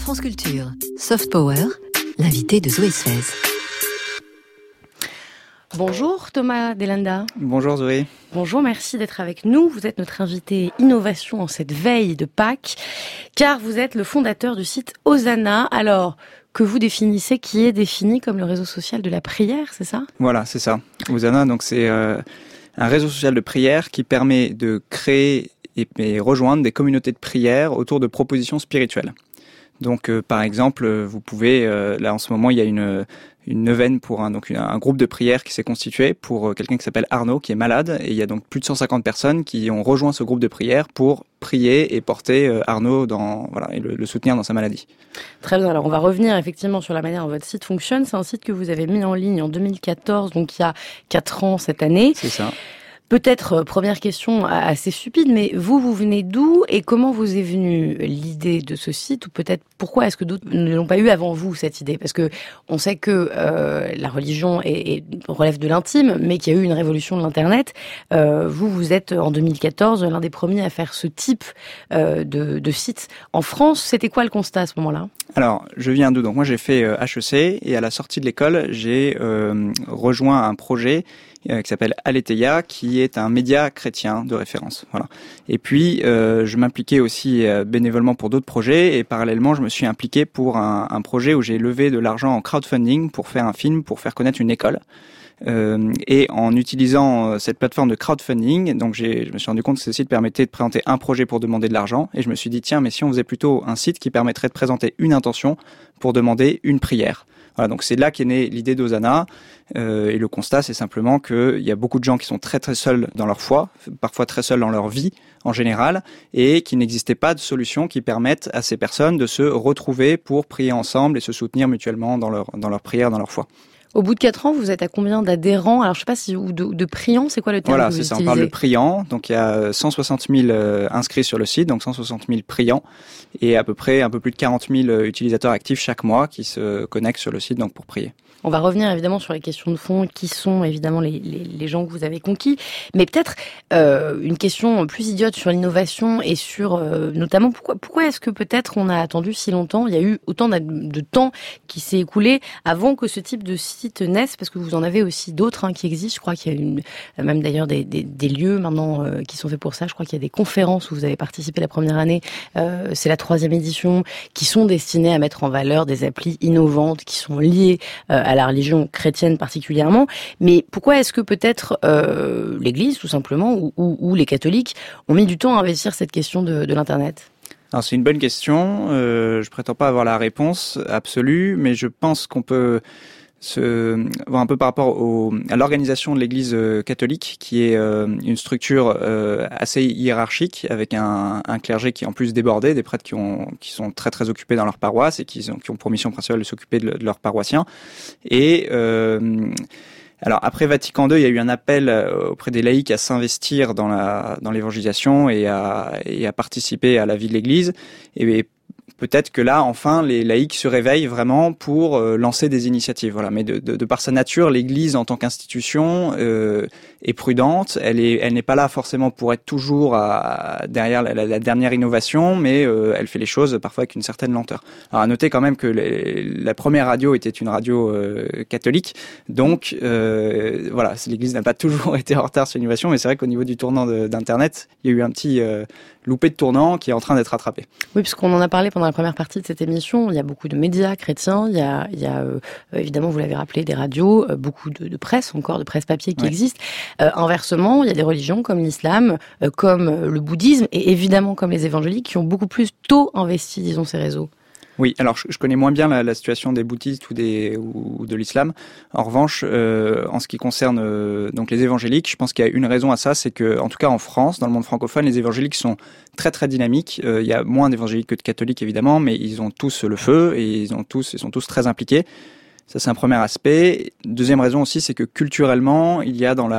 France Culture, Soft Power, l'invité de Zoé Sfez. Bonjour Thomas Delanda. Bonjour Zoé. Bonjour, merci d'être avec nous. Vous êtes notre invité innovation en cette veille de Pâques, car vous êtes le fondateur du site Hosanna. Alors, que vous définissez, qui est défini comme le réseau social de la prière, c'est ça ? Voilà, c'est ça. Hosanna, donc c'est un réseau social de prière qui permet de créer et rejoindre des communautés de prière autour de propositions spirituelles. Donc, par exemple, vous pouvez, là en ce moment, il y a une neuvaine pour un groupe de prière qui s'est constitué pour quelqu'un qui s'appelle Arnaud, qui est malade, et il y a donc plus de 150 personnes qui ont rejoint ce groupe de prière pour prier et porter Arnaud et le soutenir dans sa maladie. Très bien, alors on va revenir effectivement sur la manière dont votre site fonctionne. C'est un site que vous avez mis en ligne en 2014, donc il y a 4 ans cette année. C'est ça. Peut-être, première question assez stupide, mais vous venez d'où et comment vous est venue l'idée de ce site, ou peut-être pourquoi est-ce que d'autres ne l'ont pas eu avant vous, cette idée ? Parce que on sait que la religion relève de l'intime, mais qu'il y a eu une révolution de l'Internet. Vous êtes en 2014 l'un des premiers à faire ce type de site en France. C'était quoi le constat à ce moment-là ? Alors, je viens d'où ? Donc moi j'ai fait HEC, et à la sortie de l'école, j'ai rejoint un projet qui s'appelle Aletheia, qui est un média chrétien de référence. Voilà. Et puis, je m'impliquais aussi bénévolement pour d'autres projets, et parallèlement, je me suis impliqué pour un projet où j'ai levé de l'argent en crowdfunding pour faire un film, pour faire connaître une école. Et en utilisant cette plateforme de crowdfunding, donc je me suis rendu compte que ce site permettait de présenter un projet pour demander de l'argent, et je me suis dit, tiens, mais si on faisait plutôt un site qui permettrait de présenter une intention pour demander une prière. Voilà, donc c'est là qu'est née l'idée d'Hosanna, et le constat, c'est simplement qu'il y a beaucoup de gens qui sont très très seuls dans leur foi, parfois très seuls dans leur vie en général, et qu'il n'existait pas de solution qui permette à ces personnes de se retrouver pour prier ensemble et se soutenir mutuellement dans leur prière, dans leur foi. Au bout de 4 ans, vous êtes à combien d'adhérents ? Alors, je sais pas ou de priants, c'est quoi le terme que vous utilisez ? Voilà, c'est ça, on parle de priants. Donc, il y a 160 000 inscrits sur le site, donc 160 000 priants, et à peu près un peu plus de 40 000 utilisateurs actifs chaque mois qui se connectent sur le site donc pour prier. On va revenir évidemment sur les questions de fond, qui sont évidemment les gens que vous avez conquis, mais peut-être une question plus idiote sur l'innovation et sur notamment pourquoi est-ce que peut-être on a attendu si longtemps ? Il y a eu autant de temps qui s'est écoulé avant que ce type de site naisse, parce que vous en avez aussi d'autres qui existent. Je crois qu'il y a même d'ailleurs des lieux maintenant qui sont faits pour ça. Je crois qu'il y a des conférences où vous avez participé la première année, c'est la 3e édition, qui sont destinées à mettre en valeur des applis innovantes qui sont liées à la religion chrétienne particulièrement. Mais pourquoi est-ce que peut-être l'Église, tout simplement, ou les catholiques ont mis du temps à investir cette question de l'Internet ? Alors c'est une bonne question. Je prétends pas avoir la réponse absolue, mais je pense qu'on peut voir un peu par rapport à l'organisation de l'Église catholique, qui est une structure assez hiérarchique, avec un clergé qui est en plus débordé, des prêtres qui sont très très occupés dans leur paroisse et qui ont pour mission principale de s'occuper de leurs paroissiens. Et alors après Vatican II, il y a eu un appel auprès des laïcs à s'investir dans l'évangélisation et à participer à la vie de l'Église. Et peut-être que là, enfin, les laïcs se réveillent vraiment pour lancer des initiatives. Voilà. Mais de par sa nature, l'Église en tant qu'institution est prudente. Elle n'est pas là forcément pour être toujours derrière la dernière innovation, mais elle fait les choses parfois avec une certaine lenteur. Alors à noter quand même que la première radio était une radio catholique, donc voilà, l'Église n'a pas toujours été en retard sur l'innovation, mais c'est vrai qu'au niveau du tournant d'Internet, il y a eu un petit loupé de tournant qui est en train d'être rattrapé. Oui, puisqu'on en a parlé pendant la première partie de cette émission, il y a beaucoup de médias chrétiens, il y a évidemment, vous l'avez rappelé, des radios, beaucoup de presse, encore de presse papier qui existent. Inversement, il y a des religions comme l'islam, comme le bouddhisme et évidemment comme les évangéliques qui ont beaucoup plus tôt investi, disons, ces réseaux. Oui, alors je connais moins bien la situation des bouddhistes ou de l'islam. En revanche, en ce qui concerne donc les évangéliques, je pense qu'il y a une raison à ça, c'est que en tout cas en France, dans le monde francophone, les évangéliques sont très très dynamiques. Il y a moins d'évangéliques que de catholiques évidemment, mais ils ont tous le feu et ils sont tous très impliqués. Ça, c'est un premier aspect. Deuxième raison aussi, c'est que culturellement, il y a dans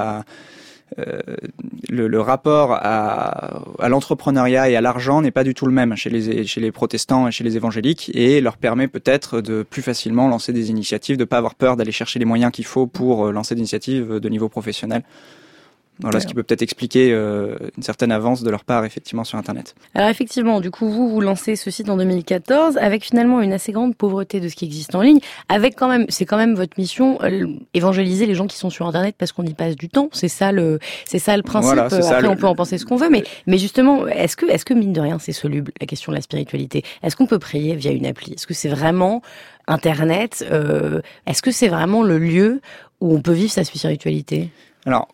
le rapport à l'entrepreneuriat et à l'argent n'est pas du tout le même chez les protestants et chez les évangéliques, et leur permet peut-être de plus facilement lancer des initiatives, de pas avoir peur d'aller chercher les moyens qu'il faut pour lancer des initiatives de niveau professionnel. Voilà ce qui peut peut-être expliquer une certaine avance de leur part effectivement sur Internet. Alors effectivement, du coup, vous lancez ce site en 2014 avec finalement une assez grande pauvreté de ce qui existe en ligne, avec c'est quand même votre mission, évangéliser les gens qui sont sur Internet parce qu'on y passe du temps. C'est ça le principe. Voilà, c'est Après, ça, on peut en penser ce qu'on veut, mais justement, est-ce que mine de rien, c'est soluble la question de la spiritualité? Est-ce qu'on peut prier via une appli? Est-ce que c'est vraiment Internet? Est-ce que c'est vraiment le lieu où on peut vivre sa spiritualité? Alors,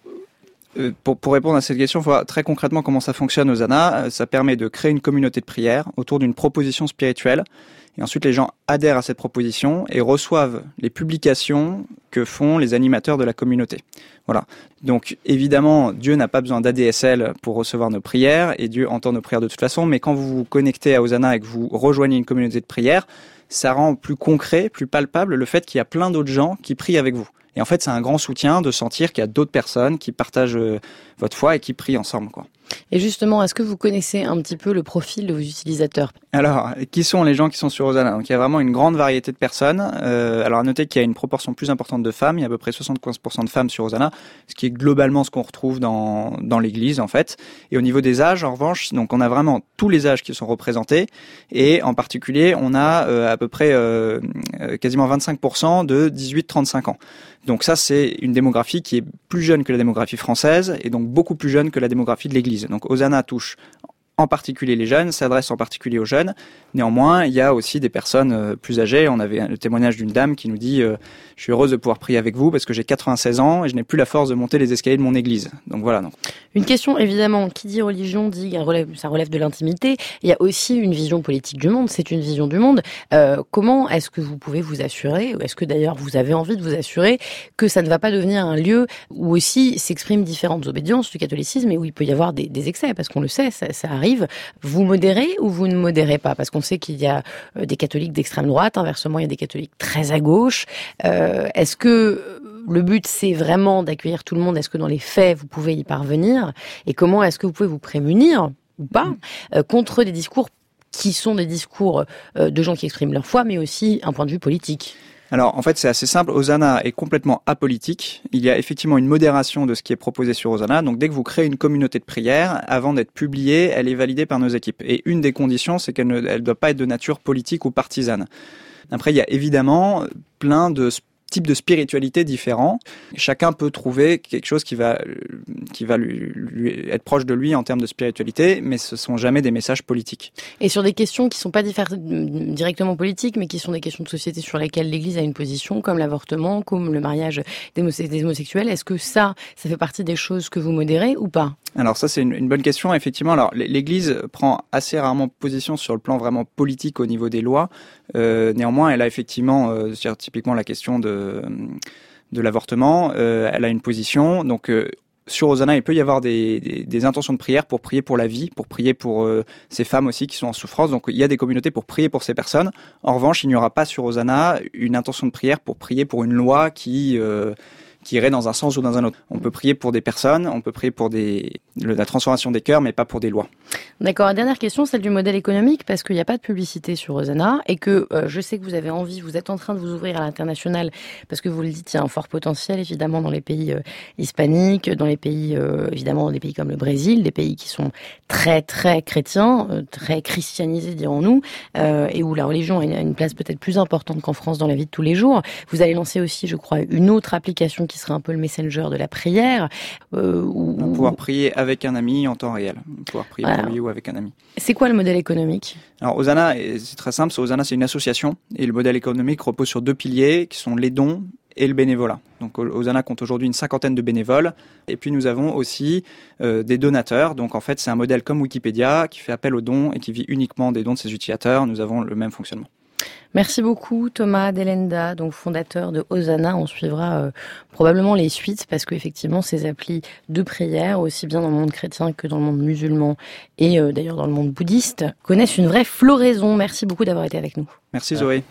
pour répondre à cette question, il faut voir très concrètement comment ça fonctionne Hosanna. Ça permet de créer une communauté de prière autour d'une proposition spirituelle. Et ensuite, les gens adhèrent à cette proposition et reçoivent les publications que font les animateurs de la communauté. Voilà. Donc, évidemment, Dieu n'a pas besoin d'ADSL pour recevoir nos prières et Dieu entend nos prières de toute façon. Mais quand vous vous connectez à Hosanna et que vous rejoignez une communauté de prière, ça rend plus concret, plus palpable le fait qu'il y a plein d'autres gens qui prient avec vous. Et en fait, c'est un grand soutien de sentir qu'il y a d'autres personnes qui partagent votre foi et qui prient ensemble, quoi. Et justement, est-ce que vous connaissez un petit peu le profil de vos utilisateurs? Alors, qui sont les gens qui sont sur Hosanna? Donc, il y a vraiment une grande variété de personnes. Alors, à noter qu'il y a une proportion plus importante de femmes. Il y a à peu près 75% de femmes sur Hosanna, ce qui est globalement ce qu'on retrouve dans l'église, en fait. Et au niveau des âges, en revanche, donc on a vraiment tous les âges qui sont représentés. Et en particulier, on a à peu près quasiment 25% de 18-35 ans. Donc ça, c'est une démographie qui est plus jeune que la démographie française et donc beaucoup plus jeune que la démographie de l'Église. Donc Hosanna touche en particulier les jeunes, s'adresse en particulier aux jeunes. Néanmoins, il y a aussi des personnes plus âgées. On avait le témoignage d'une dame qui nous dit « Je suis heureuse de pouvoir prier avec vous parce que j'ai 96 ans et je n'ai plus la force de monter les escaliers de mon église. » Donc voilà. Donc. Une question, évidemment, qui dit religion dit ça relève de l'intimité. Il y a aussi une vision politique du monde, c'est une vision du monde. Comment est-ce que vous pouvez vous assurer, ou est-ce que d'ailleurs vous avez envie de vous assurer que ça ne va pas devenir un lieu où aussi s'expriment différentes obédiences du catholicisme et où il peut y avoir des excès, parce qu'on le sait, ça arrive. Vous modérez ou vous ne modérez pas? Parce qu'on sait qu'il y a des catholiques d'extrême droite, inversement il y a des catholiques très à gauche. Est-ce que le but c'est vraiment d'accueillir tout le monde? Est-ce que dans les faits vous pouvez y parvenir? Et comment est-ce que vous pouvez vous prémunir ou pas contre des discours qui sont des discours de gens qui expriment leur foi, mais aussi un point de vue politique? Alors, en fait, c'est assez simple. Hosanna est complètement apolitique. Il y a effectivement une modération de ce qui est proposé sur Hosanna. Donc, dès que vous créez une communauté de prière, avant d'être publiée, elle est validée par nos équipes. Et une des conditions, c'est qu'elle ne doit pas être de nature politique ou partisane. Après, il y a évidemment plein de types de spiritualité différents. Chacun peut trouver quelque chose qui va lui être proche de lui en termes de spiritualité, mais ce sont jamais des messages politiques. Et sur des questions qui sont pas directement politiques, mais qui sont des questions de société sur lesquelles l'Église a une position, comme l'avortement, comme le mariage des homosexuels, est-ce que ça fait partie des choses que vous modérez ou pas? Alors ça, c'est une bonne question. Effectivement, alors l'Église prend assez rarement position sur le plan vraiment politique au niveau des lois. Néanmoins, elle a effectivement, typiquement la question de l'avortement, elle a une position. Donc sur Hosanna, il peut y avoir des intentions de prière pour prier pour la vie, pour prier pour ces femmes aussi qui sont en souffrance. Donc il y a des communautés pour prier pour ces personnes. En revanche, il n'y aura pas sur Hosanna une intention de prière pour prier pour une loi qui irait dans un sens ou dans un autre. On peut prier pour des personnes, on peut prier pour la transformation des cœurs, mais pas pour des lois. D'accord. La dernière question, celle du modèle économique, parce qu'il n'y a pas de publicité sur Hosanna et que je sais que vous avez envie, vous êtes en train de vous ouvrir à l'international, parce que vous le dites, il y a un fort potentiel évidemment dans les pays hispaniques, dans les pays évidemment dans des pays comme le Brésil, des pays qui sont très très chrétiens, très christianisés dirons-nous, et où la religion a une place peut-être plus importante qu'en France dans la vie de tous les jours. Vous allez lancer aussi, je crois, une autre application qui serait un peu le messenger de la prière. Pouvoir prier avec un ami en temps réel. Pouvoir prier pour lui ou avec un ami. C'est quoi le modèle économique? Alors Hosanna, c'est très simple. Hosanna, c'est une association et le modèle économique repose sur deux piliers qui sont les dons et le bénévolat. Donc Hosanna compte aujourd'hui une 50aine de bénévoles et puis nous avons aussi des donateurs. Donc en fait, c'est un modèle comme Wikipédia qui fait appel aux dons et qui vit uniquement des dons de ses utilisateurs. Nous avons le même fonctionnement. Merci beaucoup Thomas Delenda, donc fondateur de Hosanna. On suivra probablement les suites parce que effectivement ces applis de prière, aussi bien dans le monde chrétien que dans le monde musulman et d'ailleurs dans le monde bouddhiste, connaissent une vraie floraison. Merci beaucoup d'avoir été avec nous. Merci Zoé.